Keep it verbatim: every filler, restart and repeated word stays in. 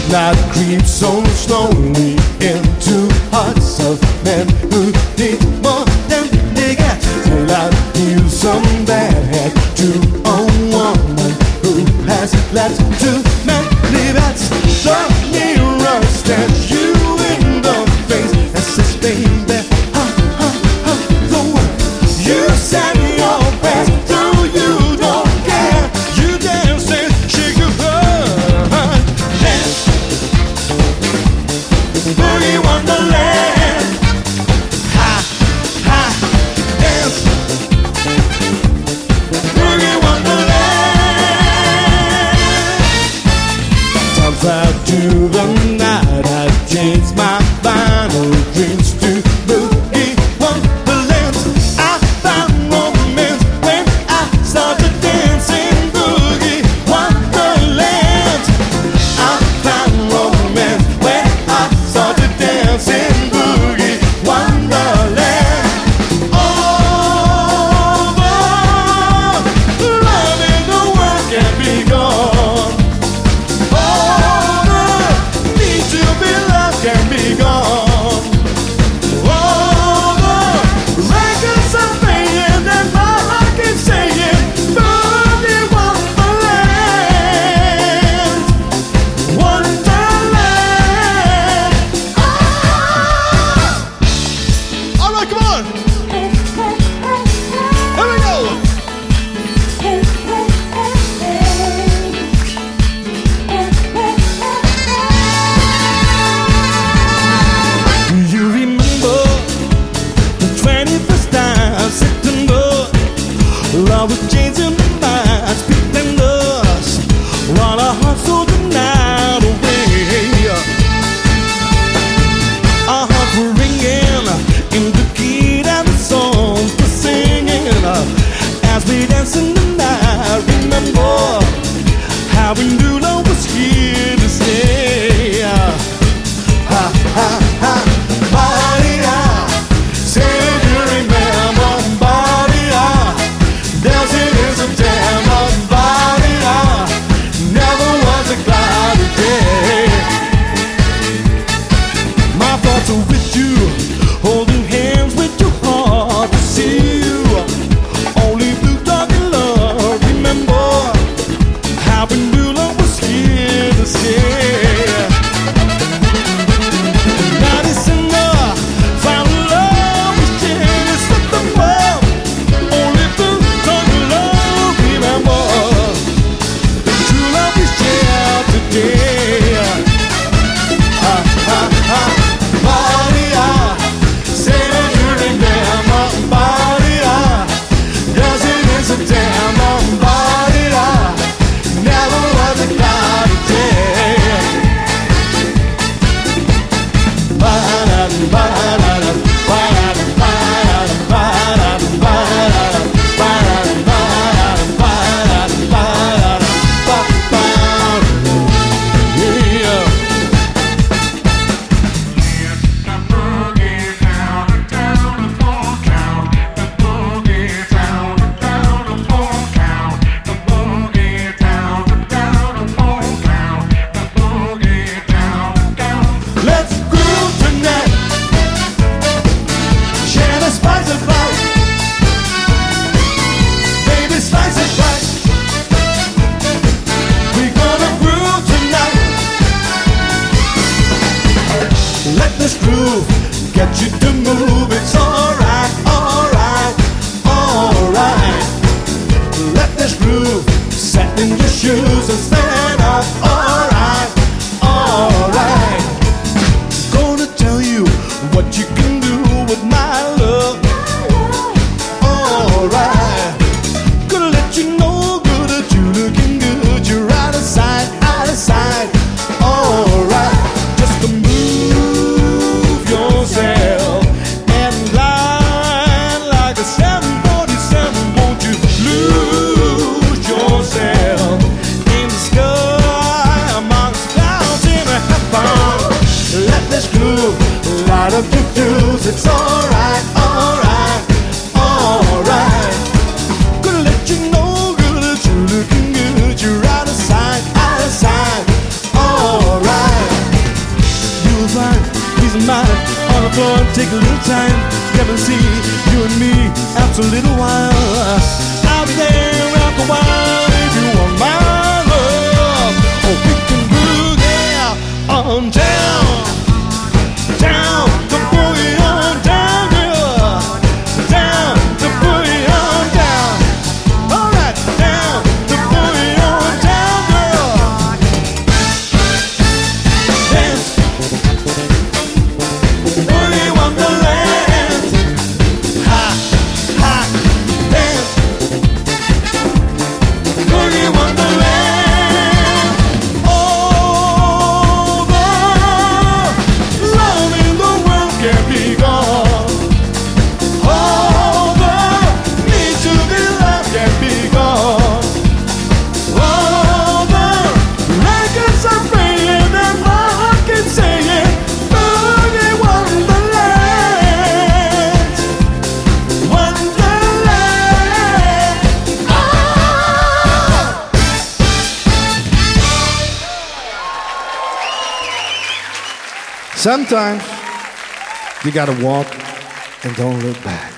Night creeps so slowly into hearts of men who need more than they get. Till I feel some bad head to a woman who has left too many bets. The mirror stares you in the face and says, baby, huh, huh, huh, the word. You said your best, though you don't care. You dance and shake your heart. Dance, boogie wonderland. Ha, ha, dance, boogie wonderland. Time flies to the night. I changed my final dreams to boogie wonderland. I found romance when I started dancing boogie wonderland. I found romance when I started dancing boogie wonderland. All the love in the world can be gone. All the need to be loved can be gone. All the records are playing and my heart keeps saying boogie wonderland, wonderland. Ah! All right, come on. Here we go. Do you remember the twenty-first of September? Love was changing the minds, between us, while our hearts sold the night away. Our hearts were ringing in the key and the songs were singing as we danced in the night. Remember how we knew love was here to stay. Ha ha ha, Maria, say you remember, Maria, dancing in September, Maria, never was a cloudy day. My thoughts are with you, holding hands with your heart to see you. Only blue dark and love. Remember how we knew love was here to stay. Now December, found love we shared is set the world. Only blue dark and love. Remember the true love we share today. Ha ha ha, Maria, say that you remember, Maria, dancing in September, Maria, never was a cloudy day. Ba-da-da, ba-da-da, ba-da-da, ba-da-da, ba-da-da, ba-da-da, ba-da-da, ba-da-da, ba-da-da, ba-da-da, yeah. Let's groove tonight. Share the spice of life. Baby, slice it right. We gonna groove tonight. Let this groove get you to move. It's alright, alright, alright. Let this groove set in your shoes and stand up. Alright, alright. Gonna tell you what you can do with my love. Alright. Gonna let you know good that you looking good. You're out of sight, out of sight. Alright. Just to move yourself and glide like a seven forty-seven. Won't you lose yourself in the sky amongst clouds in a half pound? Let this groove light up your fuse. It's alright, alright, alright. Gonna let you know good that you're looking good. You're out of sight, out of sight. Alright. floor, take a little time, come and see you and me after a little while. I'll be there after a while if you want my love. Oh, we can boogie on down, down to boogie on down, girl, down to boogie on down. All right, down to boogie on down, girl. Dance, boogie wonderland. Ha, ha, dance, boogie wonderland. All the love in the world can be gone. All the need to be loved can be gone. All the records are playing and my heart keeps saying, boogie wonderland, wonderland. Ah! Sometimes you gotta walk and don't look back.